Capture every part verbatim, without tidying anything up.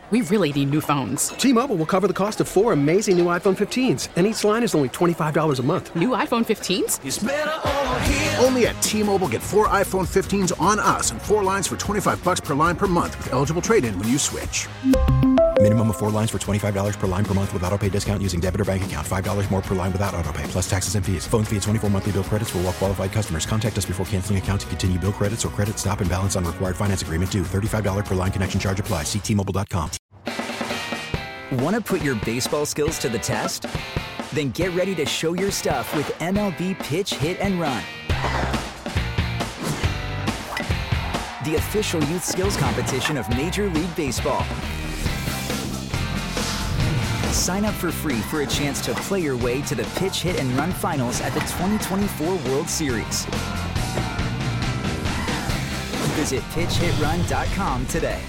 we really need new phones. T-Mobile will cover the cost of four amazing new iPhone fifteens, and each line is only twenty-five dollars a month. New iPhone fifteens? It's better over here. Only at T-Mobile, get four iPhone fifteens on us and four lines for twenty-five dollars per line per month with eligible trade-in when you switch. Minimum of four lines for twenty-five dollars per line per month with autopay discount using debit or bank account. five dollars more per line without autopay, plus taxes and fees. Phone fee at twenty-four monthly bill credits for well-qualified customers. Contact us before canceling account to continue bill credits or credit stop and balance on required finance agreement due. thirty-five dollars per line connection charge applies. See T Mobile dot com. Want to put your baseball skills to the test? Then get ready to show your stuff with M L B Pitch, Hit, and Run. The official youth skills competition of Major League Baseball. Sign up for free for a chance to play your way to the Pitch, Hit, and Run finals at the twenty twenty-four World Series. Visit pitch hit run dot com today.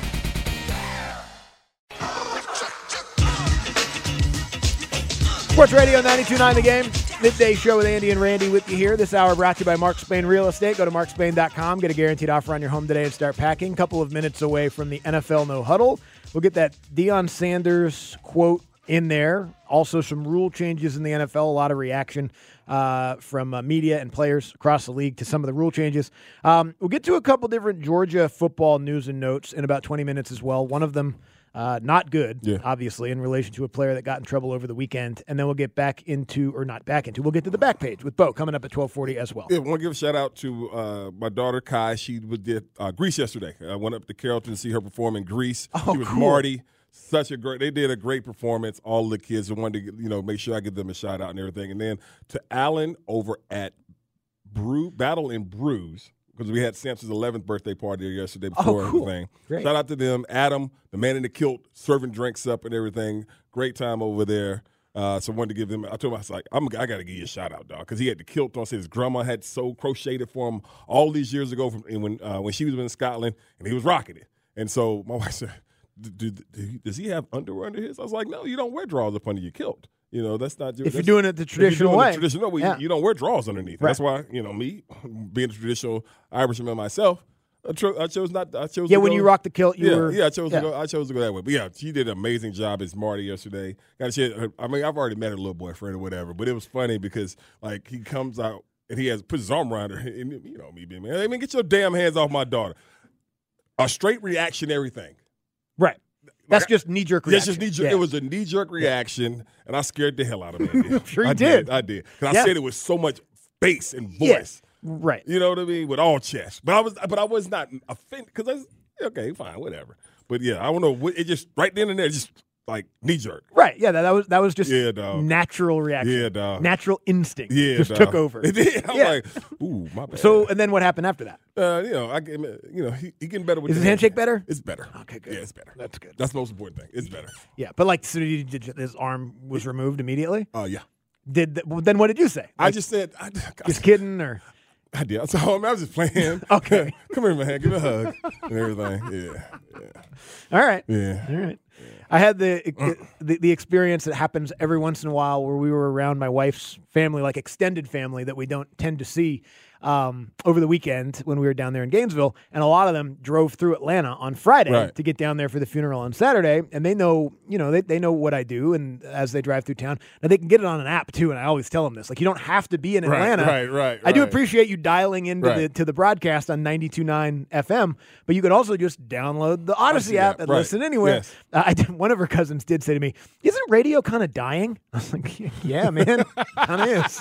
Sports Radio ninety-two point nine The Game. Midday show with Andy and Randy with you here. This hour brought to you by Mark Spain Real Estate. Go to mark spain dot com. Get a guaranteed offer on your home today and start packing. Couple of minutes away from the N F L No Huddle. We'll get that Deion Sanders quote in there. Also some rule changes in the N F L. A lot of reaction uh, from uh, media and players across the league to some of the rule changes. Um, we'll get to a couple different Georgia football news and notes in about twenty minutes as well. One of them Uh, not good, yeah. obviously, in relation to a player that got in trouble over the weekend. And then we'll get back into, or not back into, we'll get to the back page with Bo coming up at twelve forty as well. Yeah, I want to give a shout-out to uh, my daughter, Kai. She did uh, Grease yesterday. I went up to Carrollton to see her perform in Grease. Oh, she was cool. Marty. Such a great – they did a great performance, all the kids. I wanted to, you know, make sure I give them a shout-out and everything. And then to Alan over at Brew Battle and Brews, because we had Sampson's eleventh birthday party yesterday before oh, cool. everything. Great. Shout out to them. Adam, the man in the kilt, serving drinks up and everything. Great time over there. Uh, so I wanted to give them – I told him, I was like, I'm, I got to give you a shout-out, dog, because he had the kilt on. Said his grandma had so crocheted for him all these years ago from when uh, when she was in Scotland, and he was rocking it. And so my wife said, do, do, do, does he have underwear under his? I was like, no, you don't wear drawers up under your kilt. You know, that's not – If you're doing it the traditional way. The traditional way, yeah. you, you don't wear drawers underneath. Right. That's why, you know, me, being a traditional Irishman myself, I, tro- I chose not – I chose Yeah, to when go, you rocked the kilt, you yeah, were – Yeah, I chose, yeah. To go, I chose to go that way. But, yeah, she did an amazing job as Marty yesterday. Got to share her, I mean, I've already met her little boyfriend or whatever, but it was funny because, like, he comes out and he has put his arm around her. And, you know me being, man, I mean, get your damn hands off my daughter. A straight reactionary thing. Right. That's like, just knee-jerk reaction. That's just knee-jerk. Yeah. It was a knee-jerk reaction, yeah. and I scared the hell out of it. I'm sure you I did. did. I did. Because yeah. I said it with so much bass and voice. Yeah. Right. You know what I mean? With all chest. But I was but I was not offended because I was, okay, fine, whatever. But, yeah, I don't know. It just, right then and there, just like knee-jerk. Right. Yeah, that, that was that was just yeah, dog. natural reaction. Yeah, dog. Natural instinct yeah, just dog. took over. It did. I'm yeah. like, ooh, my bad. So, and then what happened after that? Uh, you know, I, you know, he, he getting better with Is the his handshake better? It's better. Okay, good. Yeah, it's better. That's good. That's the most important thing. It's better. Yeah, but like, so did, did his arm was removed immediately? Oh, uh, yeah. Did the, well, then what did you say? Like, I just said, I, just kidding, or I did. So I, mean, I was just playing. Okay, come here, man. Give me a hug and everything. Yeah, yeah. All right. Yeah. All right. I had the, the the experience that happens every once in a while where we were around my wife's family, like extended family that we don't tend to see um, over the weekend when we were down there in Gainesville. And a lot of them drove through Atlanta on Friday right. to get down there for the funeral on Saturday. And they know, you know, they, they know what I do. And as they drive through town, and they can get it on an app too. And I always tell them this, like, you don't have to be in Atlanta. Right, right, right. I do right. appreciate you dialing into right. the to the broadcast on ninety-two point nine F M, but you could also just download the Odyssey app and right. listen anywhere. Yes. Uh, I did, one of her cousins did say to me, "Isn't radio kind of dying?" I was like, "Yeah, man, kind of is."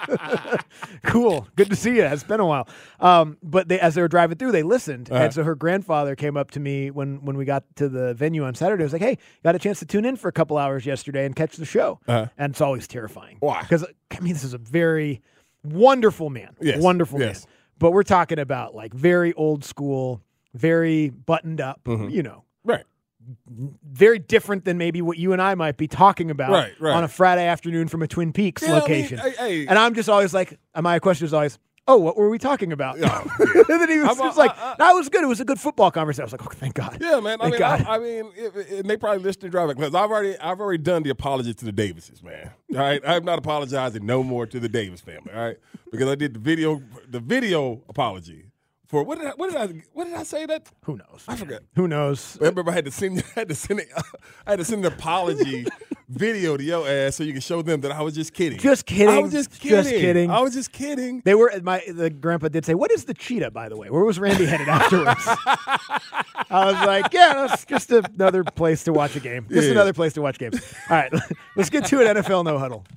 Cool, good to see you. It's been a while. Um, but they, as they were driving through, they listened, uh-huh. and so her grandfather came up to me when when we got to the venue on Saturday. I was like, "Hey, got a chance to tune in for a couple hours yesterday and catch the show," uh-huh. and it's always terrifying. Why? Because I mean, this is a very wonderful man, yes. wonderful yes. man. But we're talking about like very old school, very buttoned up, mm-hmm. you know. Right. Very different than maybe what you and I might be talking about right, right. on a Friday afternoon from a Twin Peaks yeah, location. I mean, hey, hey. And I'm just always like, my question is always, oh, what were we talking about? Oh, yeah. And then he was, was like, uh, uh, no, it was good. It was a good football conversation. I was like, oh, thank God. Yeah, man. I thank mean, God. I, I mean, it, it, and they probably listen to driving because I've already, I've already done the apology to the Davises, man. All right, I'm not apologizing no more to the Davis family. All right, because I did the video, the video apology For what did I what did I what did I say that? Who knows? I forgot. Who knows? I remember I had to send I had to send it, I had to send an apology video to your ass so you can show them that I was just kidding. Just kidding. I was just kidding. Just kidding. I was just kidding. They were my the grandpa did say, "What is the cheetah, by the way? Where was Randy headed afterwards?" I was like, "Yeah, that's just another place to watch a game. Just Yeah. another place to watch games." All right, let's get to an N F L no huddle.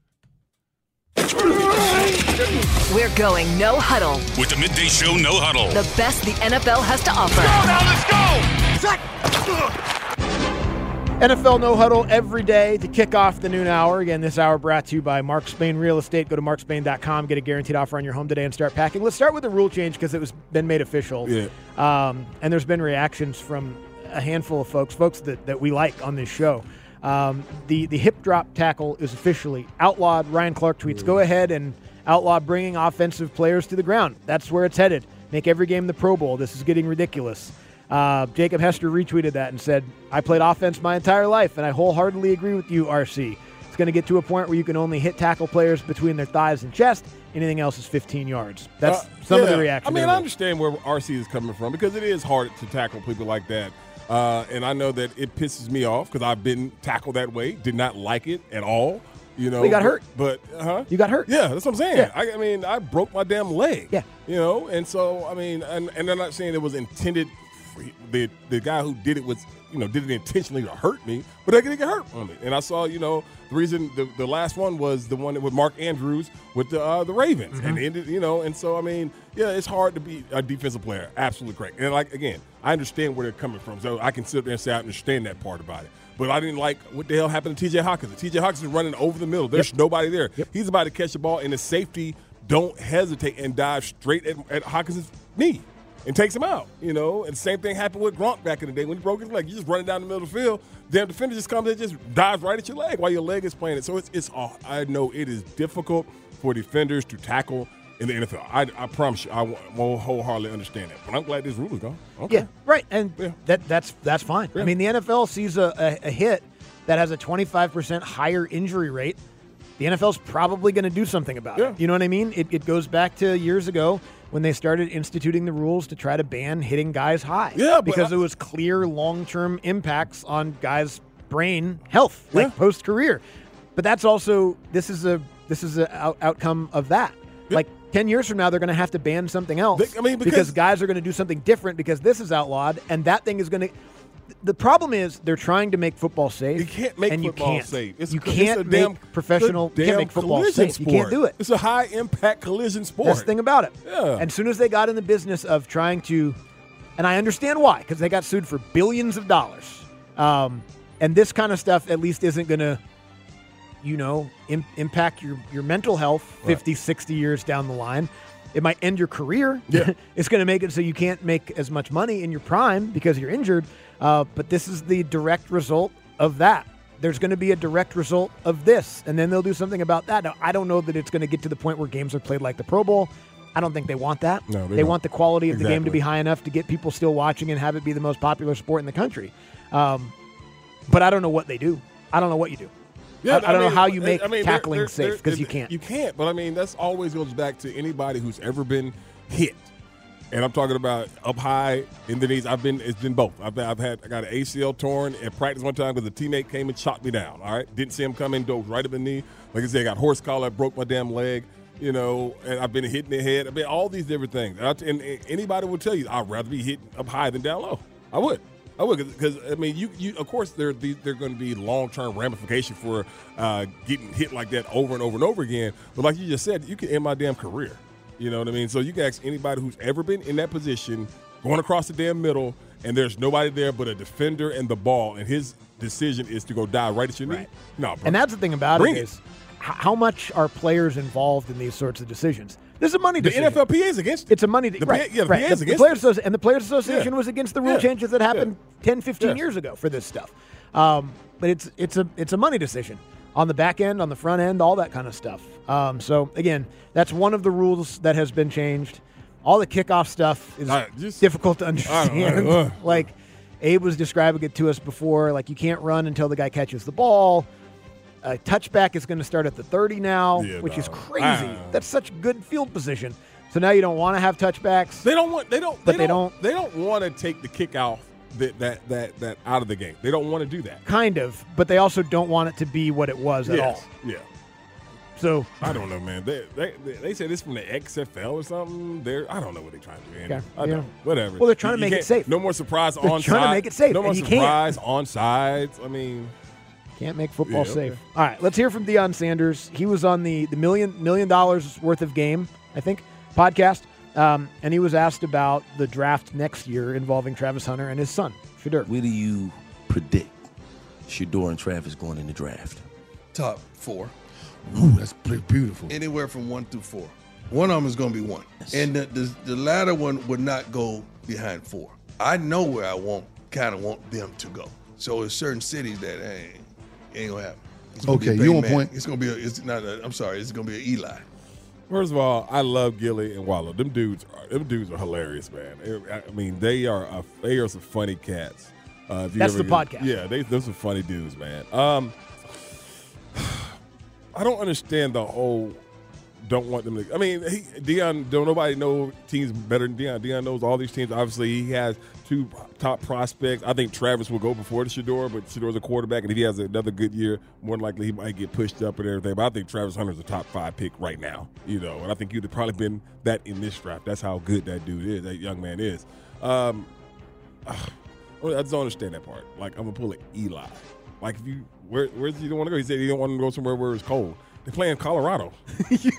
We're going no huddle. With the Midday Show No Huddle. The best the N F L has to offer. N F L no huddle every day to kick off the noon hour. Again, this hour brought to you by Mark Spain Real Estate. Go to mark spain dot com, get a guaranteed offer on your home today, and start packing. Let's start with the rule change because it was been made official. Yeah. Um, and there's been reactions from a handful of folks, folks that, that we like on this show. Um, the, the hip drop tackle is officially outlawed. Ryan Clark tweets, go ahead and outlaw bringing offensive players to the ground. That's where it's headed. Make every game the Pro Bowl. This is getting ridiculous. Uh, Jacob Hester retweeted that and said, I played offense my entire life, and I wholeheartedly agree with you, R C. It's going to get to a point where you can only hit tackle players between their thighs and chest. Anything else is fifteen yards. That's Uh, some of yeah. the reaction. I mean, there I was. understand where R C is coming from because it is hard to tackle people like that. Uh, and I know that it pisses me off because I've been tackled that way. Did not like it at all. You know, Well, you got hurt. But, huh? You got hurt. Yeah, that's what I'm saying. Yeah. I, I mean, I broke my damn leg. Yeah. You know, and so, I mean, and, and I'm not saying it was intended. For, the the guy who did it was, you know, did it intentionally to hurt me, but I didn't get hurt on it. And I saw, you know, the reason the, the last one was the one with Mark Andrews with the uh, the Ravens, Mm-hmm. and it ended, you know, and so I mean, yeah, it's hard to be a defensive player. Absolutely correct. And like again, I understand where they're coming from, so I can sit there and say I understand that part about it. But I didn't like what the hell happened to T J Hawkins. T J Hawkins is running over the middle. There's Yep. nobody there. Yep. He's about to catch the ball, and the safety don't hesitate and dive straight at, at Hawkins' knee and takes him out, you know. And the same thing happened with Gronk back in the day when he broke his leg. You just running down the middle of the field, damn defender just comes and just dives right at your leg while your leg is playing it. So it's it's all I know it is difficult for defenders to tackle in the N F L. I, I promise you, I won't wholeheartedly understand it. But I'm glad this rule is gone. Okay. Yeah, right, and Yeah. that that's that's fine. I Yeah. mean, the N F L sees a, a, a hit that has a twenty-five percent higher injury rate. The N F L's probably going to do something about Yeah. it. You know what I mean? It, it goes back to years ago when they started instituting the rules to try to ban hitting guys high. Yeah, but because I- it was clear long-term impacts on guys' brain health, like Yeah. post-career. But that's also this is a this is a out, outcome of that. Yeah. Like ten years from now, they're going to have to ban something else. They- I mean, because, because- guys are going to do something different because this is outlawed, and that thing is going to. The problem is they're trying to make football safe. You can't make and football you can't. safe. It's, you it's can't a make damn, professional. it's a You can't damn make football collision safe. Sport. You can't do it. It's a high impact collision sport. That's the thing about it. Yeah. And as soon as they got in the business of trying to, and I understand why, because they got sued for billions of dollars. Um, and this kind of stuff at least isn't going to, you know, im- impact your, your mental health fifty, sixty years down the line. It might end your career. Yeah. It's going to make it so you can't make as much money in your prime because you're injured. Uh, but this is the direct result of that. There's going to be a direct result of this, and then they'll do something about that. Now, I don't know that it's going to get to the point where games are played like the Pro Bowl. I don't think they want that. No, they they don't. want the quality of the game to Exactly. be high enough to get people still watching and have it be the most popular sport in the country. Um, but I don't know what they do. I don't know what you do. I, I don't know how you make I mean, tackling they're- they're- safe because you they're- can't. You can't. But I mean, that's always goes back to anybody who's ever been hit. And I'm talking about up high in the knees. I've been. It's been both. I've, been, I've had. I got an A C L torn at practice one time because a teammate came and shot me down. All right, didn't see him coming. Dove right up the knee. Like I said, I got horse collar. I broke my damn leg. You know, and I've been hit in the head. I mean, all these different things. And, I, and, and anybody would tell you, I'd rather be hit up high than down low. I would. I would, because I mean, you, you. Of course, there these there are going to be long term ramifications for uh, getting hit like that over and over and over again. But like you just said, you can end my damn career. You know what I mean? So you can ask anybody who's ever been in that position, going across the damn middle, and there's nobody there but a defender and the ball, and his decision is to go die right at your knee. Right. No, bro. And that's the thing about Bring it it. is, h- how much are players involved in these sorts of decisions? This is a money the decision. N F L P A is against it. It's a money. The right, P A yeah, the right. P A is The- the against Players it. Associ- and the Players Association Yeah. was against the rule Yeah. changes that happened Yeah. ten, fifteen Yes. years ago for this stuff. Um, but it's it's a it's a money decision on the back end, on the front end, all that kind of stuff. Um, so again, that's one of the rules that has been changed. All the kickoff stuff is I just- difficult to I don't understand. know. Ugh. Like Abe was describing it to us before. Like you can't run until the guy catches the ball. A touchback is going to start at the thirty now, Yeah, which is dog. crazy. I don't know. That's such good field position. So now you don't want to have touchbacks. They don't want. They don't. But they, they don't, don't- They don't want to take the kick off that that that that out of the game. They don't want to do that. Kind of, but they also don't want it to be what it was at Yes. all. Yeah. So I don't know, man. They they they say this from the X F L or something. They're I don't know what they're trying to do. Andy. Okay. I Yeah. don't. Whatever. Well, they're trying You- to you make it can't- safe. No more surprise They're on trying to make it safe, No more and you can't. surprise on sides. I mean, can't make football Yeah, safe. okay. All right, let's hear from Deion Sanders. He was on the the million million dollars worth of game, I think, podcast, um, and he was asked about the draft next year involving Travis Hunter and his son, Shedeur. Where do you predict Shedeur and Travis going in the draft? Top four. Ooh, that's pretty beautiful. Anywhere from one through four. One of them is going to be one. Yes. And the, the the latter one would not go behind four. I know where I want, kind of want them to go. So there's certain cities that hey, ain't going to happen. It's gonna Okay, be a you Peyton on Manning. point. It's going to be, a, it's not a, I'm sorry, it's going to be an Eli. first of all, I love Gilly and Wallow. Them dudes, are, them dudes are hilarious, man. I mean, they are a, they are some funny cats. Uh, if you That's ever the get- podcast. Yeah, they those some funny dudes, man. Um, I don't understand the whole. Don't want them to. I mean, he, Deion. Don't nobody know teams better than Deion. Deion knows all these teams. Obviously, he has two top prospects. I think Travis will go before the Shedeur, but Shedor's a quarterback, and if he has another good year, more than likely he might get pushed up and everything. But I think Travis Hunter's a top five pick right now. You know, and I think you'd have probably been that in this draft. That's how good that dude is. That young man is. Um, I just don't understand that part. Like, I'm gonna pull an Eli. Like, if you where where's he don't want to go? He said he don't want to go somewhere where it's cold. They play in Colorado. you, you,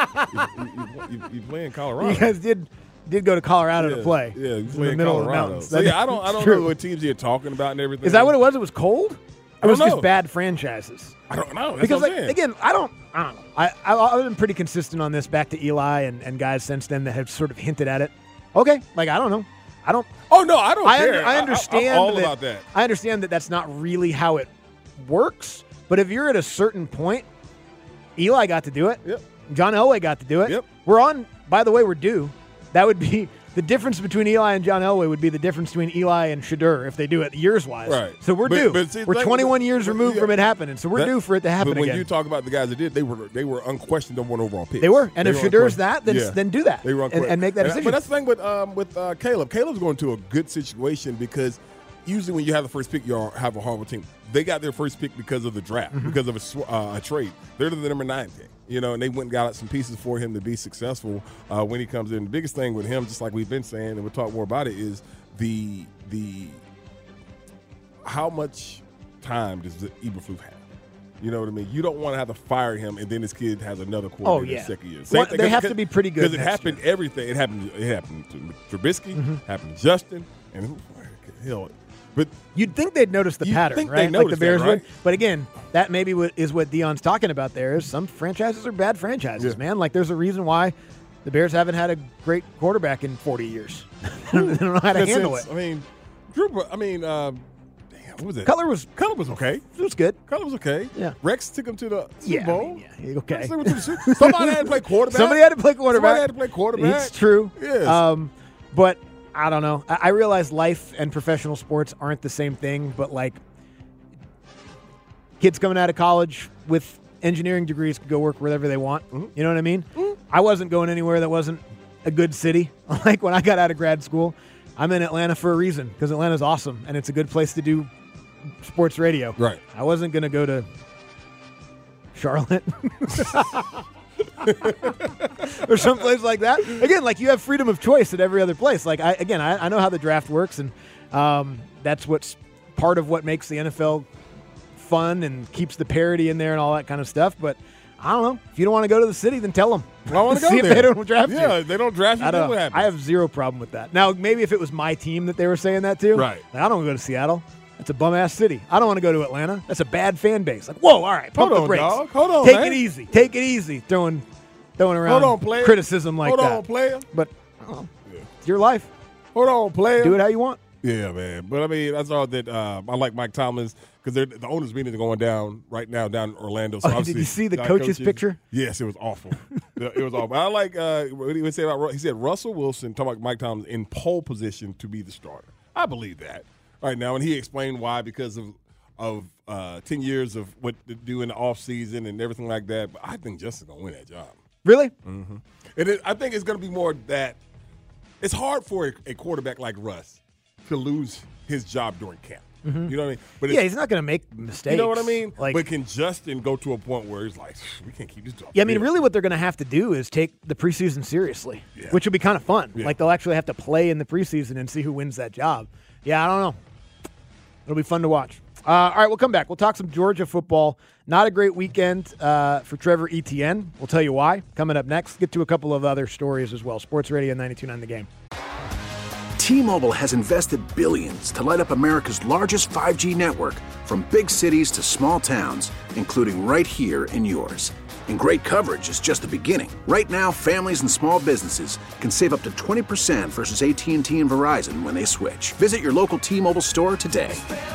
you, you play in Colorado. You guys did did go to Colorado yeah, to play. Yeah, you in play the in middle of the Colorado. mountains. So That- yeah, I don't I it's don't true. know what teams you're talking about and everything. Is that what it was? It was cold? I It was don't just know. bad franchises. I don't know. That's Because what like, I'm saying. again, I don't, I don't know. I, I I've been pretty consistent on this back to Eli and, and guys since then that have sort of hinted at it. Okay, like I don't know. I don't. Oh no, I don't I, care. under- I understand I, I'm all that, about that. I understand that that's not really how it works. But if you're at a certain point, Eli got to do it. Yep. John Elway got to do it. Yep. We're on. By the way, we're due. That would be the difference between Eli and John Elway would be the difference between Eli and Shedeur if they do it years wise. Right. So we're But- due. but see, we're that- twenty-one years but- removed yeah. from it happening. So we're That- due for it to happen But when again. you talk about the guys that did, they were they were unquestioned number one overall picks. They were. And They if were Shadeur's unquestioned. that, then- Yeah. then do that They were and- unquestioned. and make that decision. But that's the thing with um, with uh, Caleb. Caleb's going to a good situation because usually when you have the first pick, you are- have a horrible team. They got their first pick because of the draft, Mm-hmm. because of a, sw- uh, a trade. They're the number nine pick. You know, and they went and got some pieces for him to be successful uh, when he comes in. The biggest thing with him, just like we've been saying, and we'll talk more about it, is the the how much time does the Eberflus have? You know what I mean? You don't want to have to fire him, and then this kid has another coordinator Oh, yeah. second year. Well, thing- they have because- to be pretty good because it next happened. Everything it happened. It happened to Trubisky, Mm-hmm. happened to Justin, and who- hell, but You'd think they'd notice the You'd pattern, think right? they Like the noticed that, Bears right? would. But again, that maybe what is what Deion's talking about there is some franchises are bad franchises, Yeah. man. Like there's a reason why the Bears haven't had a great quarterback in forty years. they don't know how to Because handle since- it. I mean, Drew. Br- I mean, um, damn, what was it? Cutler was Cutler was okay. it was good. Cutler was okay. Yeah. Rex took him to the Super Yeah, I Bowl. mean, yeah, okay. Rex took him to the Super- Somebody had to play quarterback. Somebody had to play quarterback. Somebody had to play quarterback. It's true. Yes. Um, but I don't know. I, I realize life and professional sports aren't the same thing, but like kids coming out of college with engineering degrees can go work wherever they want. Mm-hmm. You know what I mean? I wasn't going anywhere that wasn't a good city. Like when I got out of grad school, I'm in Atlanta for a reason because Atlanta's awesome and it's a good place to do sports radio. Right. I wasn't going to go to Charlotte or someplace like that. Again, like you have freedom of choice at every other place. Like I, again, I, I know how the draft works, and um, that's what's part of what makes the N F L fun and keeps the parity in there and all that kind of stuff. But I don't know. If you don't want to go to the city, then tell them. Well, I want to go See there. if they don't draft yeah, you. if they don't draft you. I Then don't what know. happens? I have zero problem with that. Now, maybe if it was my team that they were saying that to, Right. like, I don't want to go to Seattle. That's a bum ass city. I don't want to go to Atlanta. That's a bad fan base. Like, whoa, all right, pump Hold the on, brakes. dog. Hold on, Take man. it easy. Take it easy. Throwing, throwing around Hold on, player. criticism like Hold that. on, player. But I don't know. It's your life. Hold on, player. Do it how you want. Yeah, man. But I mean, that's all that um, I like Mike Tomlins because the owners' meetings are going down right now down in Orlando. So Oh, did obviously, you see the our coach's coaches- picture? Yes, it was awful. it was awful. I like uh, what did he say about Ru- he said Russell Wilson talking about Mike Tomlin in pole position to be the starter. I believe that right now, and he explained why because of of uh, ten years of what to do in the off season and everything like that. But I think Justin's gonna win that job. Really? Mm-hmm. And it, I think it's going to be more that it's hard for a, a quarterback like Russ to lose his job during camp. Mm-hmm. You know what I mean? But yeah, he's not going to make mistakes. You know what I mean? Like, but can Justin go to a point where he's like, we can't keep this job? Yeah, I mean, really what they're going to have to do is take the preseason seriously, yeah. which will be kind of fun. Yeah. Like, they'll actually have to play in the preseason and see who wins that job. Yeah, I don't know. It'll be fun to watch. Uh, all right, we'll come back. We'll talk some Georgia football. Not a great weekend uh, for Trevor Etienne. We'll tell you why. Coming up next, get to a couple of other stories as well. Sports Radio ninety-two point nine The Game. T-Mobile has invested billions to light up America's largest five G network, from big cities to small towns, including right here in yours. And great coverage is just the beginning. Right now, families and small businesses can save up to twenty percent versus A T and T and Verizon when they switch. Visit your local T-Mobile store today.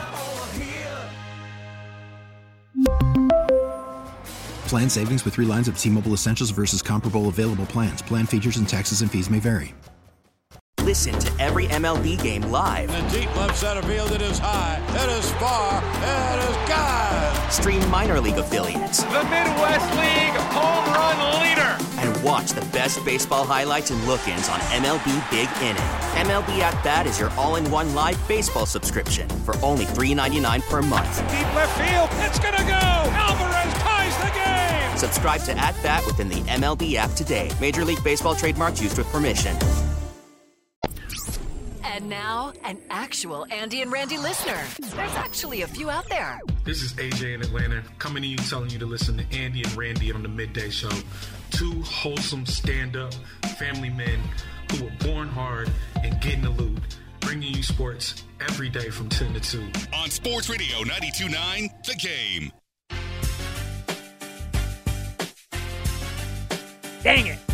Plan savings with three lines of T-Mobile Essentials versus comparable available plans. Plan features and taxes and fees may vary. Listen to every M L B game live. In the deep left center field, it is high, it is far, it is gone. Stream minor league affiliates. The Midwest League home run leader. And watch the best baseball highlights and look-ins on M L B Big Inning. M L B At Bat is your all-in-one live baseball subscription for only three dollars and ninety-nine cents per month. Deep left field, it's gonna go. Alvarez ties the game. Subscribe to At Bat within the M L B app today. Major League Baseball trademarks used with permission. And now, an actual Andy and Randy listener. There's actually a few out there. This is A J in Atlanta, coming to you telling you to listen to Andy and Randy on the Midday Show. Two wholesome, stand-up family men who were born hard and get in the loop, bringing you sports every day from ten to two. On Sports Radio ninety-two point nine, The Game. Dang it.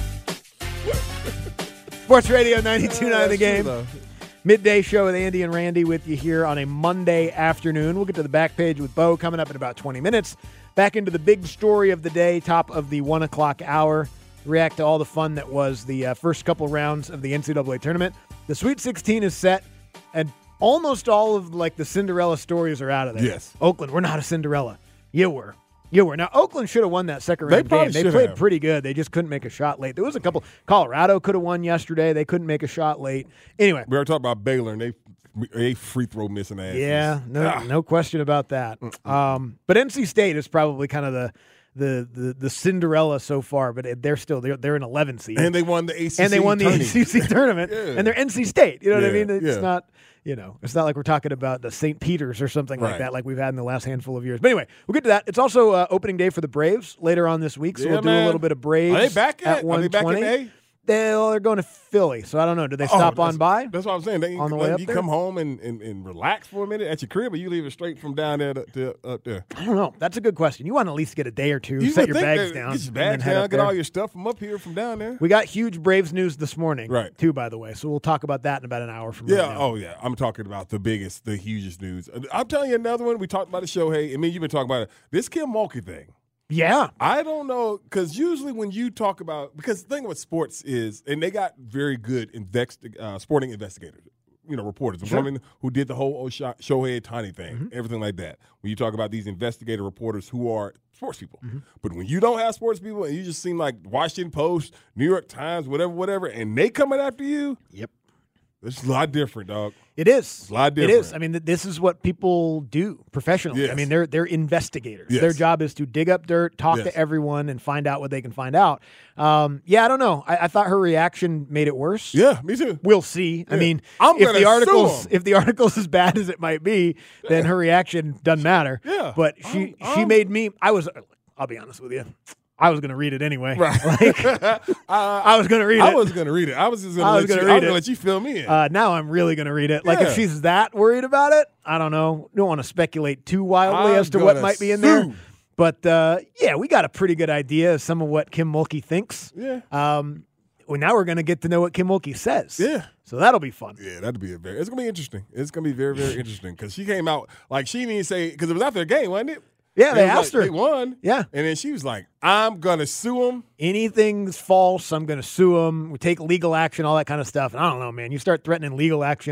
Sports Radio ninety-two point nine The Game. Midday Show with Andy and Randy with you here on a Monday afternoon. We'll get to the back page with Bo coming up in about twenty minutes. Back into the big story of the day, top of the one o'clock hour. React to all the fun that was the uh, first couple rounds of the N C double A tournament. The Sweet sixteen is set, and almost all of like the Cinderella stories are out of there. Yes. Oakland, we're not a Cinderella. You were. You were. Now, Oakland should have won that second They round probably game. They should played have. pretty good. They just couldn't make a shot late. There was a couple. Colorado could have won yesterday. They couldn't make a shot late. Anyway. We were talking about Baylor, and they they free throw missing ass. Yeah, no, Ah. no question about that. Um, but N C State is probably kind of the the the, the Cinderella so far. But they're still they're they're an eleven seed, And they won the A C C and they won the tourney. A C C tournament, Yeah. and they're N C State. You know what I Yeah, mean? It's yeah. not. You know, it's not like we're talking about the Saint Peter's or something like Right. that, like we've had in the last handful of years. But anyway, we'll get to that. It's also uh, opening day for the Braves later on this week, so Yeah, we'll do man. a little bit of Braves. Are they back at yet? Are they back in one twenty. A? They, well, they're going to Philly, so I don't know. Did they Oh, stop that's- on by? That's what I'm saying. They, On the like, way up you there? come home and, and, and relax for a minute at your crib, or you leave it straight from down there to, to up there. I don't know. That's a good question. You want to at least get a day or two, You set would your think bags that- down, Get your and then bags head down. up Get there. all your stuff from up here, from down there. We got huge Braves news this morning, Right. too, by the way. So we'll talk about that in about an hour from Yeah. right now. Oh, yeah. I'm talking about the biggest, the hugest news. I'm telling you another one. We talked about the Shohei. I mean, you've been talking about it. This Kim Mulkey thing. Yeah. I don't know, because usually when you talk about, because the thing with sports is, and they got very good investi- uh, sporting investigators, you know, reporters, the Sure. woman who did the whole Osha- Shohei Ohtani thing, Mm-hmm. everything like that. When you talk about these investigative reporters who are sports people, Mm-hmm. but when you don't have sports people and you just seem like Washington Post, New York Times, whatever, whatever, and they coming after you, Yep. it's a lot different, dog. It is. It's a lot It different. is. I mean, th- this is what people do professionally. Yes. I mean, they're they're investigators. Yes. Their job is to dig up dirt, talk Yes. to everyone, and find out what they can find out. Um, yeah, I don't know. I, I thought her reaction made it worse. Yeah, me too. We'll see. I Yeah. mean, I'm if gonna the sue article's 'em. if the article's as bad as it might be, then her reaction doesn't matter. Yeah. But she I'm- she I'm- made me. I was. I'll be honest with you. I was going to read it anyway. Right. Like, uh, I was going to read it. I was going to read it. I was just going I to was let, gonna you, read I was it. gonna let you fill me in. Uh, now I'm really going to read it. Like, Yeah. if she's that worried about it, I don't know. Don't want to speculate too wildly I'm as to what gonna might be in there. sue. But, uh, yeah, we got a pretty good idea of some of what Kim Mulkey thinks. Yeah. Um, well, now we're going to get to know what Kim Mulkey says. Yeah. So that'll be fun. Yeah, that'd be a very. It's gonna be interesting. It's gonna be very, very interesting because she came out like she didn't say because it was after the game, wasn't it? Yeah, It they was asked like, her. They won. Yeah. and then she was like, "I'm gonna sue him." Anything's false, I'm going to sue them. We take legal action, all that kind of stuff. And I don't know, man. You start threatening legal action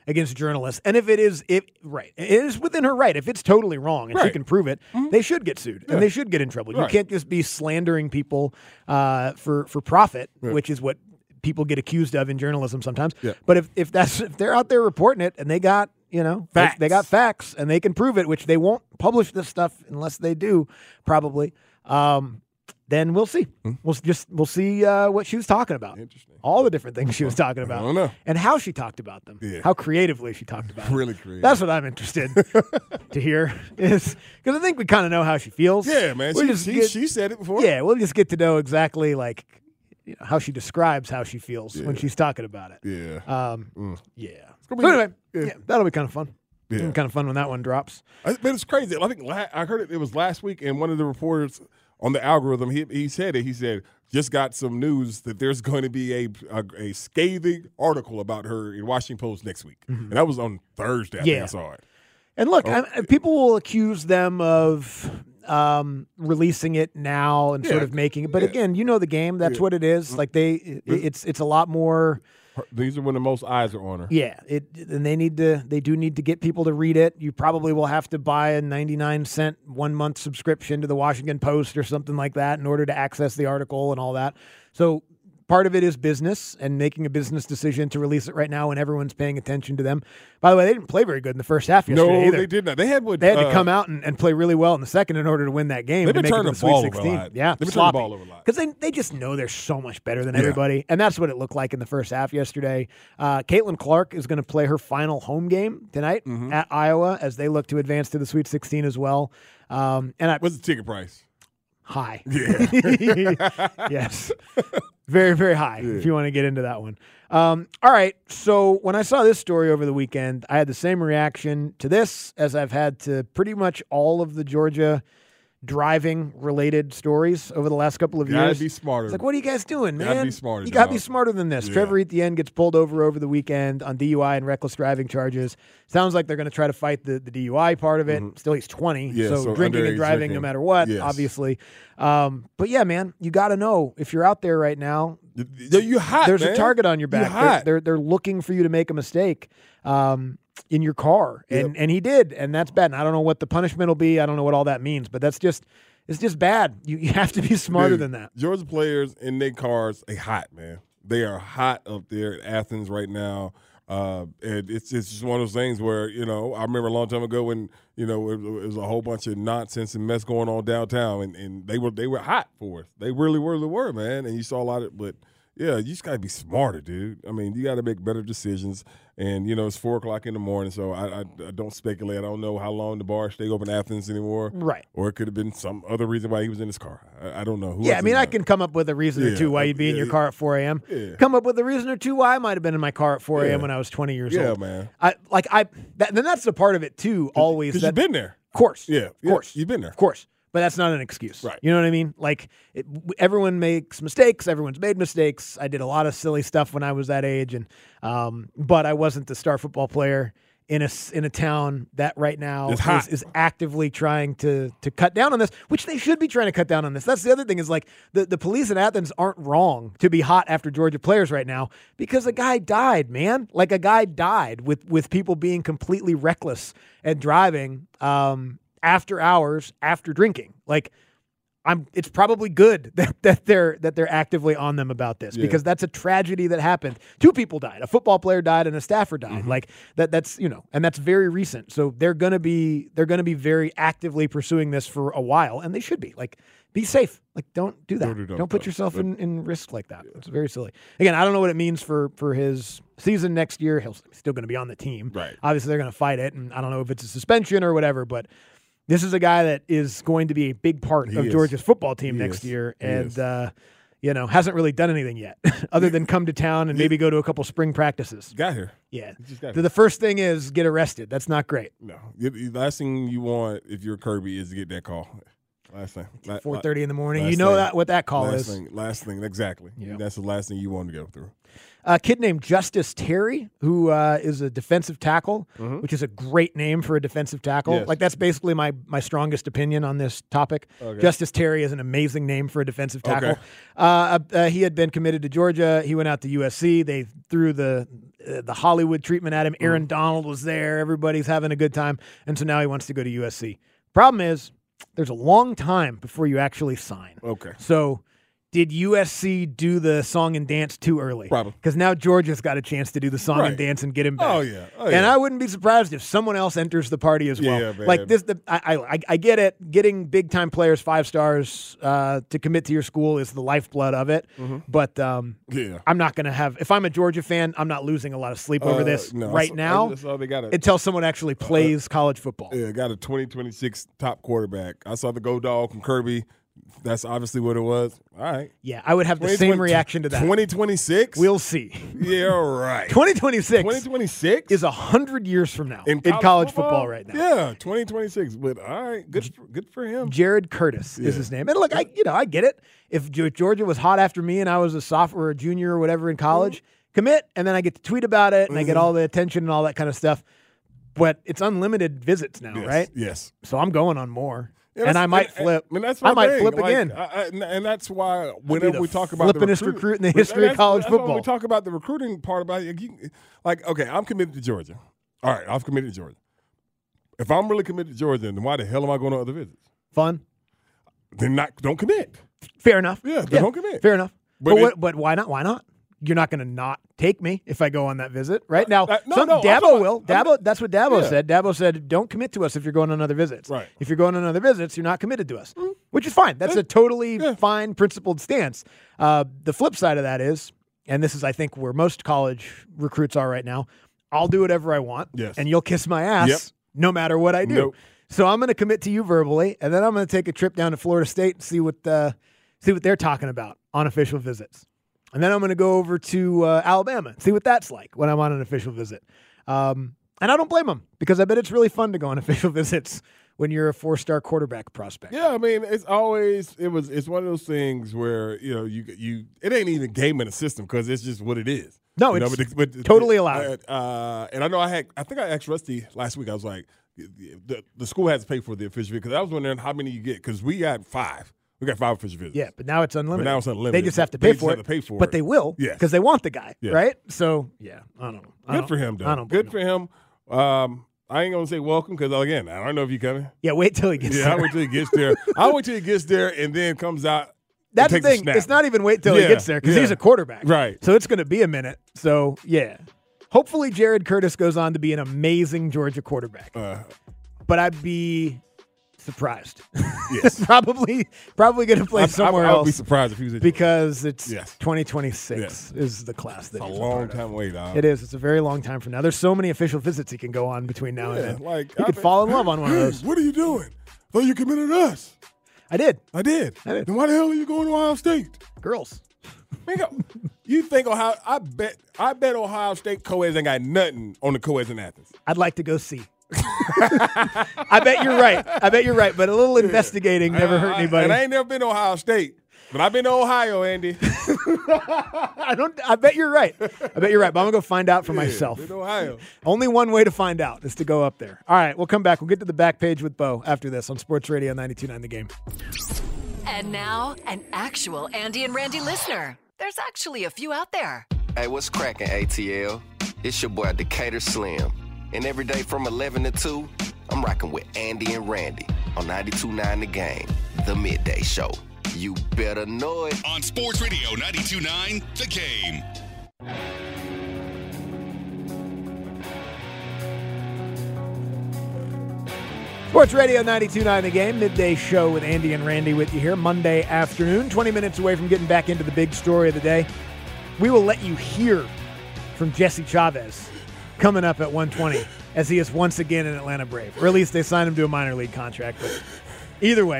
against journalists. And if it is, if right, it is within her right. If it's totally wrong and Right. she can prove it, Mhm. they should get sued Yeah. and they should get in trouble. You Right. can't just be slandering people uh, for for profit, Yeah. which is what people get accused of in journalism sometimes. Yeah. But if if that's if they're out there reporting it and they got you know they- Facts. They, got facts and they can prove it, which they won't publish this stuff unless they do probably. Um, then we'll see. Hmm. We'll s- just we'll see uh, what she was talking about. Interesting. All the different things she was talking about. I don't know. And how she talked about them. Yeah. How creatively she talked about them. Really creative. That's what I'm interested to hear. Is because I think we kind of know how she feels. Yeah, man. We'll She, just she, get- she said it before. Yeah, we'll just get to know exactly like you know, how she describes how she feels when Yeah. she's talking about it. Yeah. Um, Mm. yeah. gonna So be- anyway, yeah. yeah. that'll be kind of fun. Yeah. It'll be kind of fun when that one drops. I, but it's crazy. I think la- I heard it. It was last week, and one of the reporters on the algorithm, he he said it. He said, "Just got some news that there's going to be a a, a scathing article about her in Washington Post next week." Mhm. And that was on Thursday. I think Yeah. I saw it. And look, Oh. I, people will accuse them of um, releasing it now and sort Yeah. of making it. But Yeah. again, you know the game. That's Yeah. what it is. Like they, it, it's it's a lot more. Her- These are when the most eyes are on her. Yeah, it and they need to they do need to get people to read it. You probably will have to buy a ninety-nine cent one month subscription to the Washington Post or something like that in order to access the article and all that. So part of it is business and making a business decision to release it right now when everyone's paying attention to them. By the way, they didn't play very good in the first half yesterday No, either. they did not. They had what They had to uh, come out and, and play really well in the second in order to win that game. They've to been make it turning to the the Sweet ball over a sixteen. lot. Yeah, They've been turning the sloppy. ball over a lot. Because they, they just know they're so much better than Yeah. everybody. And that's what it looked like in the first half yesterday. Uh, Caitlin Clark is going to play her final home game tonight Mhm. at Iowa as they look to advance to the Sweet sixteen as well. Um, and I, What's the ticket price? high. Yeah. Yes. Very, very high Yeah. if you want to get into that one. Um, all right. So when I saw this story over the weekend, I had the same reaction to this as I've had to pretty much all of the Georgia driving related stories over the last couple of Gotta years. be smarter. It's like, what are you guys doing, man? Gotta be smarter, You got to be dog. smarter than this. Yeah. Trevor Etienne gets pulled over over the weekend on D U I and reckless driving charges. Sounds like they're going to try to fight the, the D U I part of it. Still, he's twenty, Mm-hmm. Yeah, so, so drinking underage and driving no drinking. matter what, Yes. obviously. Um, but yeah, man, you got to know if you're out there right now. You're hot. There's man. a target on your You back. They're, hot. they're they're looking for you to make a mistake um, in your car, and and he did, and that's bad. And I don't know what the punishment will be. I don't know what all that means, but that's just it's just bad. You you have to be smarter Dude, than that. Georgia players in their cars, they hot, man. They are hot up there at Athens right now. Uh, and it's it's just one of those things where, you know, I remember a long time ago when, you know, it, it was a whole bunch of nonsense and mess going on downtown, and, and they were they were hot for us. They really, really were, man. And you saw a lot of, but yeah, you just got to be smarter, dude. I mean, you got to make better decisions. And, you know, it's four o'clock in the morning, so I, I, I don't speculate. I don't know how long the bar stay open in Athens anymore. Right. Or it could have been some other reason why he was in his car. I, I don't know. Who Yeah, else I mean, is I that? can come up with a reason or Yeah, two why you'd be in yeah, your car at four a.m. Yeah. Come up with a reason or two why I might have been in my car at four a.m. Yeah. when I was twenty years Yeah, old. man. I like I. That, then that's the part of it too. Always Because that you've been there. Of course. Yeah, Of yeah, course. you've been there. Of course. But that's not an excuse. Right. You know what I mean? Like, it, everyone makes mistakes. Everyone's made mistakes. I did a lot of silly stuff when I was that age, and um, but I wasn't the star football player in a, s- in a town that right now It's is, hot. is actively trying to to cut down on this, which they should be trying to cut down on this. That's the other thing is like the, the police in Athens aren't wrong to be hot after Georgia players right now because a guy died, man. Like a guy died with, with people being completely reckless and driving um, after hours, after drinking. Like, I'm. It's probably good that, that they're that they're actively on them about this Yeah. because that's a tragedy that happened. Two people died. A football player died and a staffer died. Mm-hmm. Like that. That's you know, and that's very recent. So they're gonna be they're gonna be very actively pursuing this for a while, and they should be. Like, be safe. Like, don't do that. Don't do Don't, dumb put stuff. yourself But- in, in risk like that. It's very silly. Again, I don't know what it means for for his season next year. He'll he's still going to be on the team. Right. Obviously, they're going to fight it, and I don't know if it's a suspension or whatever, but. This is a guy that is going to be a big part He of is. Georgia's football team He next is. year, He and is. uh, you know hasn't really done anything yet, other than come to town and maybe go to a couple spring practices. Got here. Yeah, He just got the, here. the first thing is get arrested. That's not great. No. The the last thing you want if you're Kirby is to get that call. Last thing. four thirty in the morning. Last You know thing. that what that call last is. Thing, last thing, exactly. Yeah. That's the last thing you want to go through. A kid named Justice Terry, who uh, is a defensive tackle, Mhm. which is a great name for a defensive tackle. Yes. Like, that's basically my, my strongest opinion on this topic. Okay. Justice Terry is an amazing name for a defensive tackle. Okay. Uh, uh, he had been committed to Georgia. He went out to U S C. They threw the uh, the Hollywood treatment at him. Mm. Aaron Donald was there. Everybody's having a good time. And so now he wants to go to U S C. Problem is, there's a long time before you actually sign. Okay. So did U S C do the song and dance too early? Probably. Because now Georgia's got a chance to do the song Right. and dance and get him back. Oh, yeah. Oh, And yeah. I wouldn't be surprised if someone else enters the party as well. Yeah, man. Like this, the, I, I, I get it. Getting big time players, five stars, uh, to commit to your school is the lifeblood of it. Mhm. But um, Yeah. I'm not going to have. If I'm a Georgia fan, I'm not losing a lot of sleep over Uh, this no, right that's- now that's all they got. until someone actually plays college football. Yeah, got a twenty twenty-six top quarterback. I saw the Go Dog from Kirby. That's obviously what it was. All right. Yeah, I would have the twenty same twenty reaction to that. twenty twenty-six? We'll see. Yeah, right. twenty twenty-six twenty twenty-six is one hundred years from now in, college, college football? right now. Yeah, twenty twenty-six. But all right, good for, good for him. Jared Curtis is Yeah. his name. And look, I you know, I get it. If Ge- Georgia was hot after me and I was a sophomore or a junior or whatever in college, Mm-hmm. commit, and then I get to tweet about it and I get Mhm. all the attention and all that kind of stuff. But it's unlimited visits now, Yes, right? yes. So I'm going on more. Yeah, and that's- I might and- flip. And that's I my might thing. flip Like, again. I, I, and that's why be whenever the we talk about the flippinest recruit- recruit in the but history of that's- college that's why football. When we talk about the recruiting part about it, you, like, okay, I'm committed to Georgia. All right, I'm committed to Georgia. If I'm really committed to Georgia, then why the hell am I going to other visits? Fun. Then not don't commit. Fair enough. Yeah, then don't commit. Fair enough. But But, it- what, but why not? Why not? You're not going to not take me if I go on that visit, right? Now, uh, no, some, no, I'm Dabo talking will. about- Dabo, that's what Dabo Yeah. said. Dabo said, don't commit to us if you're going on other visits. Right. If you're going on other visits, you're not committed to us, which is fine. That's a totally fine, principled stance. Uh, the flip side of that is, and this is, I think, where most college recruits are right now, I'll do whatever I want, Yes. and you'll kiss my ass Yep. no matter what I do. Nope. So I'm going to commit to you verbally, and then I'm going to take a trip down to Florida State and see what uh, see what they're talking about on official visits. And then I'm going to go over to uh, Alabama and see what that's like when I'm on an official visit. Um, and I don't blame them because I bet it's really fun to go on official visits when you're a four-star quarterback prospect. Yeah, I mean, it's always it was it's one of those things where you know you you it ain't even gaming the system because it's just what it is. No, You know, it's but the- but the- totally allowed. Uh, and I know I had I think I asked Rusty last week. I was like, the, the school has to pay for the official because I was wondering how many you get because we got five. We got five official visits. Yeah, but now it's unlimited. But now it's unlimited. They just have to They pay just for have it. to pay for but it. they will Yes. because they want the guy, Yeah. right? So, yeah, I don't know. I Good don't- for him, I though. don't blame Good for him. Um, I ain't gonna say welcome because again, I don't know if you coming. Yeah, wait till he gets Yeah, there. I'll wait till he gets there. I'll wait till he gets there and then comes out. and That's the takes a thing. snap. It's not even wait till Yeah, he gets there because yeah. he's a quarterback. Right. So it's going to be a minute. So, yeah. Hopefully, Jared Curtis goes on to be an amazing Georgia quarterback. Uh, but I'd be surprised. Yes. probably probably going to play I- I- somewhere I would else. be surprised if he was at because it's Yes. twenty twenty-six Yes. is the class that It's a he's long part of. time away, dog. It is. It's a very long time from now. There's so many official visits he can go on between now Yeah, and then. like he I could bet- fall in love on one of Hey, those. What are you doing? Oh, you committed us. I did. I did. I did. Then why the hell are you going to Ohio State? Girls. Man, go- you think Ohio? I bet. I bet Ohio State co-eds ain't got nothing on the co-eds in Athens. I'd like to go see. I bet you're right. I bet you're right. But a little investigating never I- hurt I- anybody. And I ain't never been to Ohio State, but I've been to Ohio, Andy. I don't. I bet you're right. I bet you're right. But I'm gonna go find out for Yeah, myself. been to Ohio. Only one way to find out is to go up there. All right, we'll come back. We'll get to the back page with Bo after this on Sports Radio ninety-two point nine The Game. And now, an actual Andy and Randy listener. There's actually a few out there. Hey, what's cracking, A T L? It's your boy Decatur Slim. And every day from eleven to two, I'm rocking with Andy and Randy on ninety-two point nine The Game, the midday show. You better know it. On Sports Radio ninety-two point nine The Game. Sports Radio ninety-two point nine The Game, midday show with Andy and Randy with you here Monday afternoon, twenty minutes away from getting back into the big story of the day. We will let you hear from Jesse Chavez coming up at one twenty as he is once again an Atlanta Brave. Or at least they signed him to a minor league contract. But either way,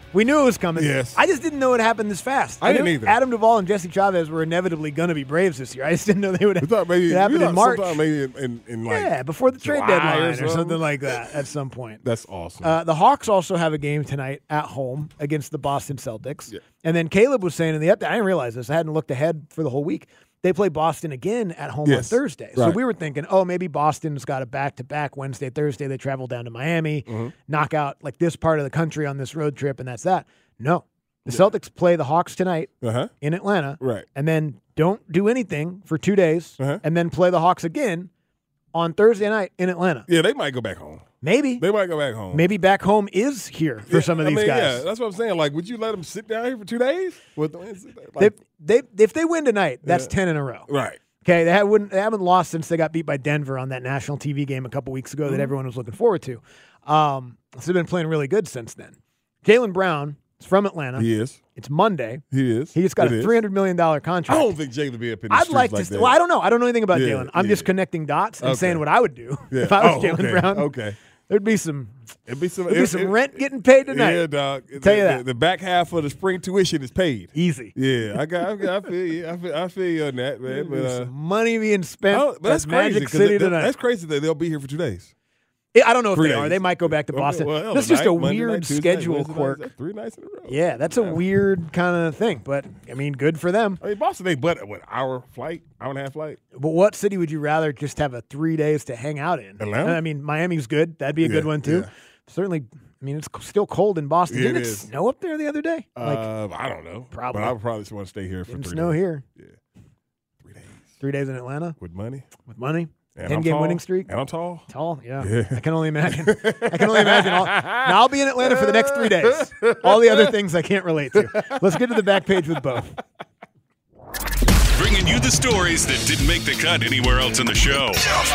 We knew it was coming. Yes. I just didn't know it happened this fast. I didn't knew either. Adam Duvall and Jesse Chavez were inevitably going to be Braves this year. I just didn't know they would We thought maybe it happened we in thought March. sometime maybe in, in, in like yeah, before the trade July deadline or or something. something like that at some point. That's awesome. Uh, the Hawks also have a game tonight at home against the Boston Celtics. Yeah. And then Caleb was saying in the update, I didn't realize this. I hadn't looked ahead for the whole week. They play Boston again at home on Yes. Thursday. So Right. we were thinking, oh, maybe Boston's got a back-to-back Wednesday, Thursday. They travel down to Miami, Mm-hmm. knock out like this part of the country on this road trip, and that's that. No. The Celtics play the Hawks tonight Uh-huh. in Atlanta. Right. And then don't do anything for two days Uh-huh. and then play the Hawks again on Thursday night in Atlanta. Yeah, they might go back home. Maybe. They might go back home. Maybe back home is here for Yeah, some of I these mean, guys. Yeah, that's what I'm saying. Like, would you let them sit down here for two days? With like, they, they, if they win tonight, that's Yeah. ten in a row. right. Okay, they, haven't, they haven't lost since they got beat by Denver on that national T V game a couple weeks ago that Mm-hmm. everyone was looking forward to. Um, so they've been playing really good since then. Jaylen Brown is from Atlanta. He is. It's Monday. He is. He just got It a is. three hundred million dollars I contract. don't think Jalen be up in the I'd streets like like to. that. Well, I don't know. I don't know anything about Yeah, Jalen. I'm yeah. just connecting dots and Okay. saying what I would do Yeah. if I was Oh, Jalen okay. Brown. Okay. There'd be some. It'd be some, There'd be it- some it- rent getting paid tonight. Yeah, dog. Tell you the, that. The, the back half of the spring tuition is paid. Easy. Yeah, I got. I, got, I feel you. I feel, I feel you on that, man. But, There's uh, some money being spent. I don't- but that's at crazy. Magic 'cause City they- tonight. That's crazy that they'll be here for two days. Yeah, I don't know if Three they are. days. They might go back to Okay, Boston. well, That's just a night, Monday weird night, Tuesday, schedule Wednesday night, quirk. that's Three nights in a row. Yeah, that's a weird kind of thing. But I mean, good for them. I mean, Boston ain't but what hour flight, hour and a half flight. But what city would you rather just have a three days to hang out in? Atlanta? I mean, Miami's good. That'd be a good Yeah, one too. yeah. Certainly. I mean, it's still cold in Boston. Yeah, Didn't it it, is. snow up there the other day? Like, uh, I don't know. probably. But I would probably just want to stay here for didn't three snow days. here. Yeah, three days Three days in Atlanta with money. with money. And Ten I'm game tall, winning streak. And I'm tall. Tall, yeah. Yeah. I can only imagine. I can only imagine. I'll, now I'll be in Atlanta for the next three days. All the other things I can't relate to. Let's get to the back page with Bo. Bringing you the stories that didn't make the cut anywhere else in the show.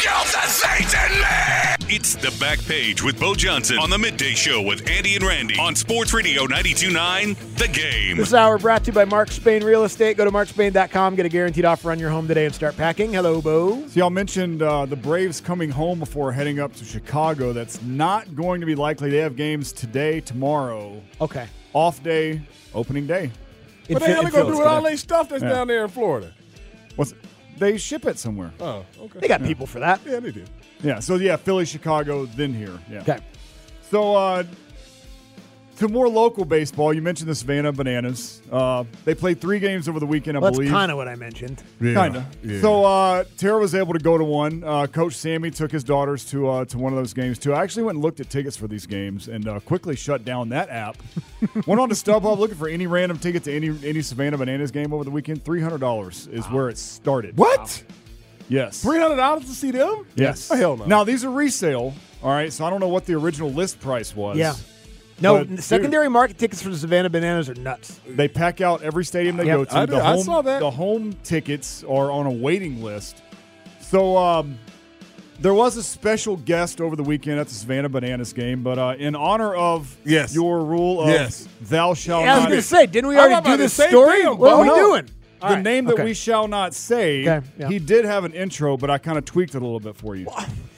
It's the Back Page with Bo Johnson on the Midday Show with Andy and Randy on Sports Radio ninety-two point nine The Game. This hour brought to you by Mark Spain Real Estate. Go to mark spain dot com. Get a guaranteed offer on your home today and start packing. Hello, Bo. So y'all mentioned uh, the Braves coming home before heading up to Chicago. That's not going to be likely. They have games today, tomorrow. Okay. Off day, opening day. What the hell are they going to do with all their stuff that's Yeah. down there in Florida? What's they ship it somewhere. Oh, okay. They got people for that. Yeah, they do. Yeah, so yeah, Philly, Chicago, then here. Yeah. Okay. So uh, to more local baseball, you mentioned the Savannah Bananas. Uh, they played three games over the weekend, I Well, that's believe. kind of what I mentioned. Kind of. Yeah. So uh, Tara was able to go to one. Uh, Coach Sammy took his daughters to uh, to one of those games too. I actually went and looked at tickets for these games and uh, quickly shut down that app. Went on to StubHub looking for any random ticket to any any Savannah Bananas game over the weekend. Three hundred dollars is where it started. What? Yes. Three hundred dollars to see them? Yes. Oh, hell no. Now these are resale. All right, so I don't know what the original list price was. Yeah. No, But, secondary market tickets for the Savannah Bananas are nuts. They pack out every stadium they Yep. go to. I the did- I home, saw that. The home tickets are on a waiting list. So um, there was a special guest over the weekend at the Savannah Bananas game, but uh, in honor of Yes. your rule of Yes. thou shalt Yeah, I was not. going to say, didn't we I'm already about do to this say story? damn, What are we Bo. doing? the All right, name that okay. we shall not say, Okay, yeah. he did have an intro, but I kind of tweaked it a little bit for you.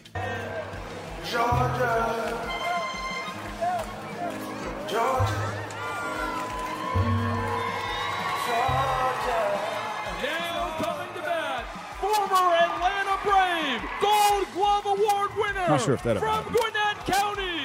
Georgia, Georgia, Now coming to bat, former Atlanta Brave, Gold Glove Award winner. Not sure if that ever from happened. Gwinnett County.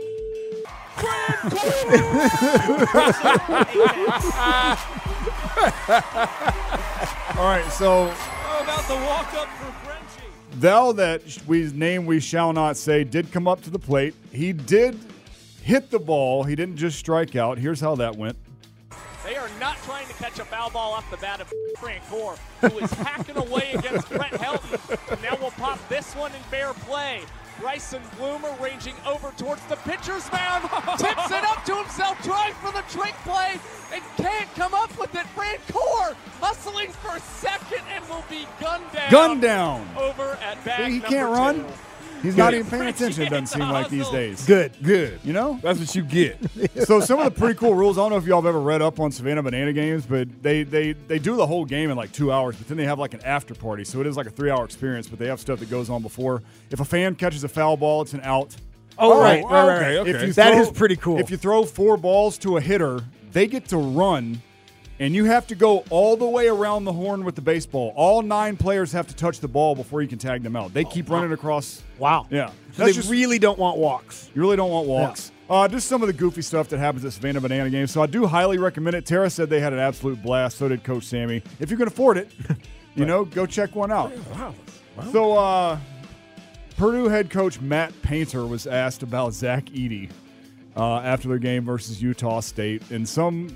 All right, so How about the walk up for Frenchie? thou that we name we shall not say did come up to the plate. He did hit the ball. He didn't just strike out. Here's how that went. They are not trying to catch a foul ball off the bat of Frank Gore, who is hacking away against Brett Helton. Now we'll pop this one in fair play. Bryson Bloomer ranging over towards the pitcher's mound, tips it up to himself, trying for the trick play, and can't come up with it. Frank Gore hustling for second and will be gunned down. Gun down. Over at bat See, he number can't run. two. He's Good. not even paying attention, it doesn't seem like these days. Good. Good. You know? That's what you get. So some of the pretty cool rules, I don't know if y'all have ever read up on Savannah Banana games, but they, they, they do the whole game in like two hours, but then they have like an after party. So it is like a three-hour experience, but they have stuff that goes on before. If a fan catches a foul ball, it's an out. Oh, right, right, right. okay, okay. If you That throw- is pretty cool. If you throw four balls to a hitter, they get to run, and you have to go all the way around the horn with the baseball. All nine players have to touch the ball before you can tag them out. They keep running across. Wow. Yeah. So they really don't want walks. You really don't want walks. Uh, just some of the goofy stuff that happens at Savannah Banana Games. So I do highly recommend it. Tara said they had an absolute blast. So did Coach Sammy. If you can afford it, you know, go check one out. Wow. Wow. So uh, Purdue head coach Matt Painter was asked about Zach Edey uh, after their game versus Utah State. And some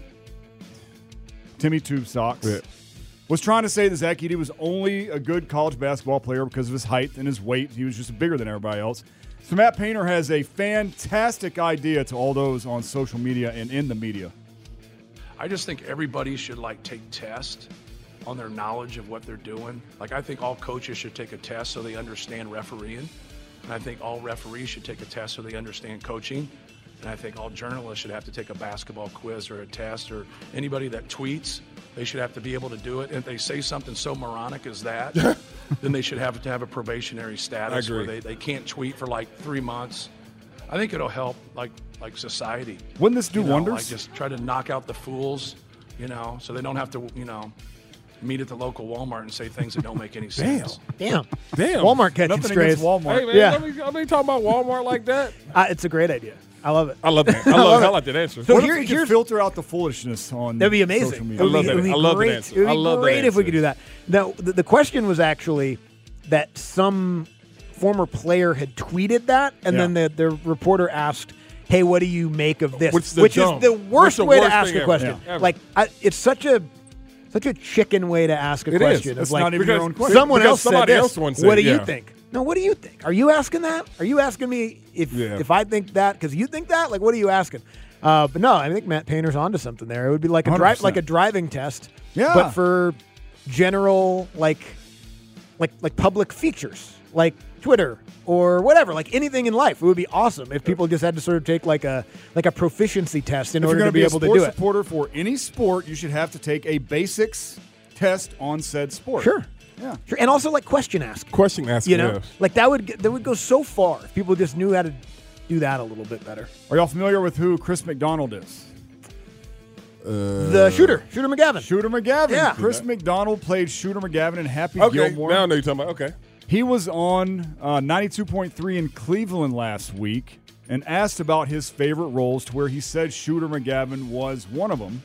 Timmy Tube Socks Yeah. was trying to say that Zach Edey was only a good college basketball player because of his height and his weight. He was just bigger than everybody else. So Matt Painter has a fantastic idea to all those on social media and in the media. I just think everybody should like take tests on their knowledge of what they're doing. Like I think all coaches should take a test so they understand refereeing. And I think all referees should take a test so they understand coaching. And I think all journalists should have to take a basketball quiz or a test, or anybody that tweets, they should have to be able to do it. And if they say something so moronic as that, then they should have to have a probationary status I where agree. they, they can't tweet for like three months. I think it'll help like like society. Wouldn't this do You know, wonders? Like just try to knock out the fools, you know, so they don't have to, you know, meet at the local Walmart and say things that don't make any sense. Damn. Damn. Walmart catching Nothing strays. against Walmart. Hey, man, Yeah. let me, let me talk about Walmart like that. Uh, it's a great idea. I love it. I love that. I love, I like that answer. So What here- if we could here's- filter out the foolishness on That'd be social amazing. media? It would I love be, that- it would be I love that great. answer. It would I be love that great if we answer. could do that. Now, the, the question was actually that some former player had tweeted that, and Yeah. then the, the reporter asked, "Hey, what do you make of this?" Which is the Which dumb- is the which worst the way worst to ask thing a ever. question. Yeah, ever. Like, I, it's such a such a chicken way to ask a It is. question. It's It's like not even your because own question. someone because else somebody said this. else once said, What do you yeah. think? No, what do you think? Are you asking that? Are you asking me if Yeah. if I think that because you think that? Like, what are you asking? Uh, but no, I think Matt Painter's onto something there. It would be like a one hundred drive, percent. like a driving test, Yeah. but for general like like like public features, like Twitter or whatever, like anything in life. It would be awesome if people just had to sort of take like a like a proficiency test in If you're order going to be be a able to sports do it. supporter for any sport, you should have to take a basics test on said sport. Sure. Yeah. Sure. And also like question asking. Question asking. You know, yes. like that would get, that would go so far if people just knew how to do that a little bit better. Are y'all familiar with who Chris McDonald is? The shooter, Shooter McGavin. Shooter McGavin. Yeah. Chris McDonald played Shooter McGavin in Happy Okay, Gilmore. now I know you're talking about. Okay. He was on uh, ninety-two point three in Cleveland last week and asked about his favorite roles, to where he said Shooter McGavin was one of them.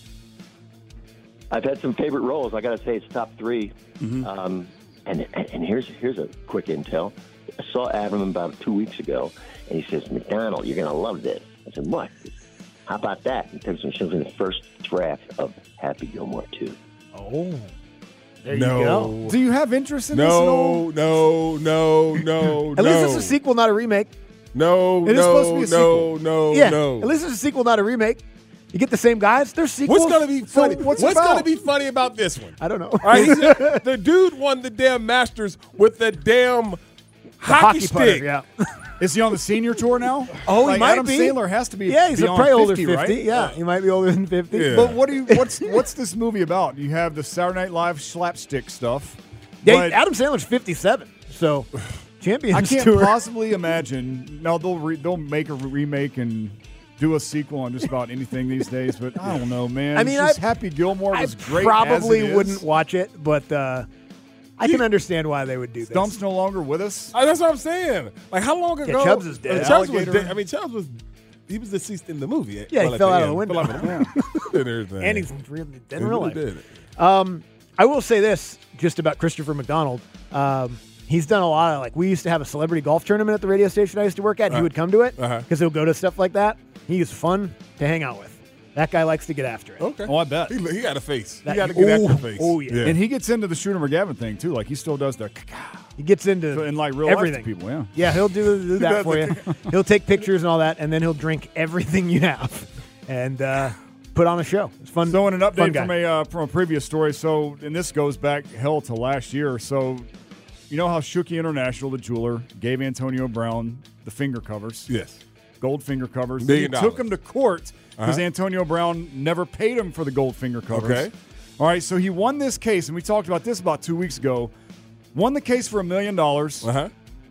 I've had some favorite roles. I got to say, it's top three. Um, and and here's here's a quick intel. I saw Adam about two weeks ago, and he says, "McDonald, you're going to love this." I said, "What?" He says, "How about that?" He took some shows in the first draft of Happy Gilmore two. Oh, there No. you go. Do you have interest in this at all? No, no, no, no. At no. least it's a sequel, not a remake. No, It is no, supposed to be a no, sequel. no, yeah, no. at least it's a sequel, not a remake. You get the same guys. There's sequels. What's gonna be So funny? what's What's about? gonna be funny about this one? I don't know. All right, he's a- the dude won the damn Masters with the damn The hockey, putter, stick. yeah. Is he on the senior tour now? Oh, like he might Adam be. Sandler has to be. Yeah, he's a beyond probably older fifty, fifty. right? Yeah, he might be older than fifty. Yeah. But what do you? What's what's this movie about? You have the Saturday Night Live slapstick stuff. Yeah, but Adam Sandler's fifty-seven. So, Champions I can't Tour. possibly imagine. No, they'll re, they'll make a remake and do a sequel on just about anything these days. But I don't know, man. I mean, It's just I- Happy Gilmore I was great. probably as it is. wouldn't watch it, but uh, I can understand why they would do this. Stump's no longer with us. Uh, that's what I'm saying. Like how long ago? Chubbs is dead. Uh, Chubbs was Alligator. dead. I mean, Chubbs was he was deceased in the movie. Yeah, he Well, at fell the out of end. the window. Fell out of the window. and everything. And he's really dead in He real really life. did. Um, I will say this just about Christopher McDonald. Um, he's done a lot of like we used to have a celebrity golf tournament at the radio station I used to work at. And Uh, he would come to it because uh-huh. he'll go to stuff like that. He is fun to hang out with. That guy likes to get after it. Okay. Oh, I bet. He, he got a face. That- he got to get oh, after the face. oh, yeah. And he gets into the Shooter McGavin thing too. Like he still does the He gets into so in like real everything. life to people. Yeah. Yeah, he'll do, do that does for you. He'll take pictures and all that, and then he'll drink everything you have and uh, put on a show. It's fun. So in an fun update guy. from a uh, from a previous story, so and this goes back hell to last year. So you know how Shuki International, the jeweler, gave Antonio Brown the finger covers, Yes. gold finger covers. Million he took dollars. him to court because Uh-huh. Antonio Brown never paid him for the gold finger covers. Okay. All right, so he won this case, and we talked about this about two weeks ago. Won the case for a million dollars. Uh huh.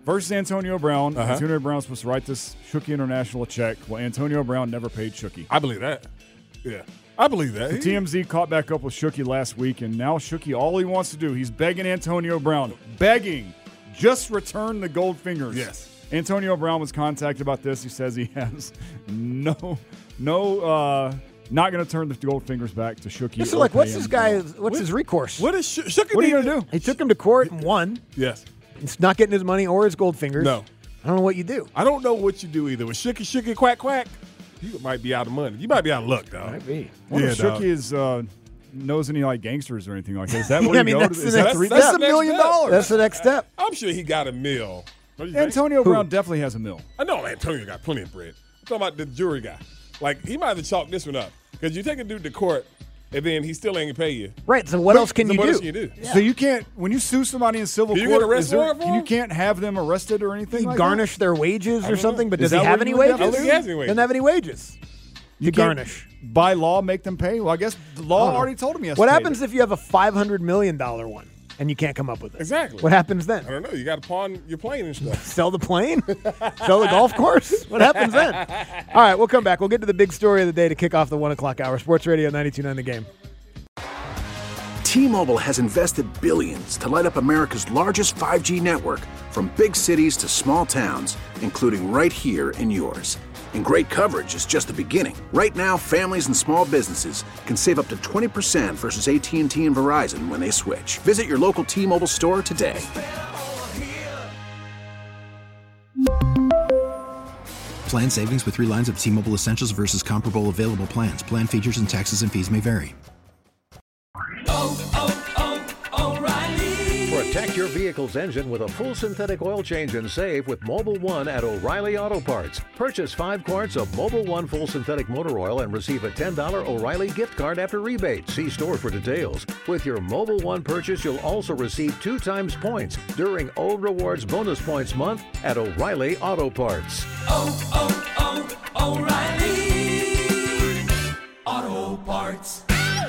versus Antonio Brown. Uh-huh. Antonio Brown's supposed to write this Shooky International check. Well, Antonio Brown never paid Shooky. I believe that. Yeah, I believe that. The T M Z caught back up with Shooky last week, and now Shooky, all he wants to do, he's begging Antonio Brown, begging, just return the gold fingers. Yes. Antonio Brown was contacted about this. He says he has no, no, uh, not going to turn the gold fingers back to Shooky. So, like, what's this guy? What's his recourse? What is Sh- Shooky? What are you going to do? He took him to court and won. Yes. He's not getting his money or his gold fingers. No. I don't know what you do. I don't know what you do either. With Shooky, Shooky, quack, quack, you might be out of money. You might be out of luck, dog. Might be. I wonder Yeah, if dog. Shooky is, uh, knows any, like, gangsters or anything like that. Is that what Yeah, you I mean, go that's to? the Is next that three step. That's a million dollars. That's the next step. I'm sure he got a mill. What do you think? Antonio Who? Brown definitely has a mill. I know Antonio got plenty of bread. I'm talking about the jury guy. Like, he might have chalked this one up. Because you take a dude to court, and then he still ain't gonna pay you. Right, so what else can So you what do? else can you do? So you can't, when you sue somebody in civil Can you court, get arrest is there- warrant for can you him? can't have them arrested or anything You like garnish their wages I or don't something, know. but Is does he that have what any you would wages? I don't think he has any wages. Doesn't have any wages. that? You can't, garnish. by law, make them pay? Well, I guess the law already told him yesterday. What happens if you have a five hundred million dollars one and you can't come up with it? Exactly. What happens then? I don't know. You got to pawn your plane and stuff. Sell the plane? Sell the golf course? What happens then? All right, we'll come back. We'll get to the big story of the day to kick off the one o'clock hour. Sports Radio ninety-two point nine The Game. T-Mobile has invested billions to light up America's largest five G network, from big cities to small towns, including right here in yours. And great coverage is just the beginning. Right now, families and small businesses can save up to twenty percent versus A T and T and Verizon when they switch. Visit your local T-Mobile store today. Plan savings with three lines of T-Mobile Essentials versus comparable available plans. Plan features and taxes and fees may vary. Protect your vehicle's engine with a full synthetic oil change and save with Mobile One at O'Reilly Auto Parts. Purchase five quarts of Mobile One full synthetic motor oil and receive a ten dollars O'Reilly gift card after rebate. See store for details. With your Mobile One purchase, you'll also receive two times points during O Rewards Bonus Points Month at O'Reilly Auto Parts. Oh, oh, oh, O'Reilly Auto Parts.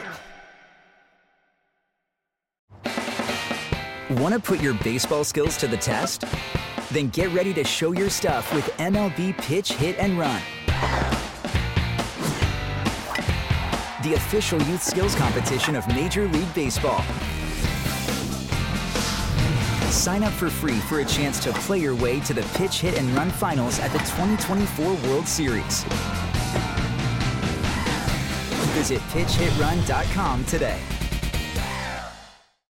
Want to put your baseball skills to the test? Then get ready to show your stuff with M L B Pitch, Hit, and Run. The official youth skills competition of Major League Baseball. Sign up for free for a chance to play your way to the Pitch, Hit, and Run finals at the twenty twenty-four World Series. Visit pitch hit run dot com today.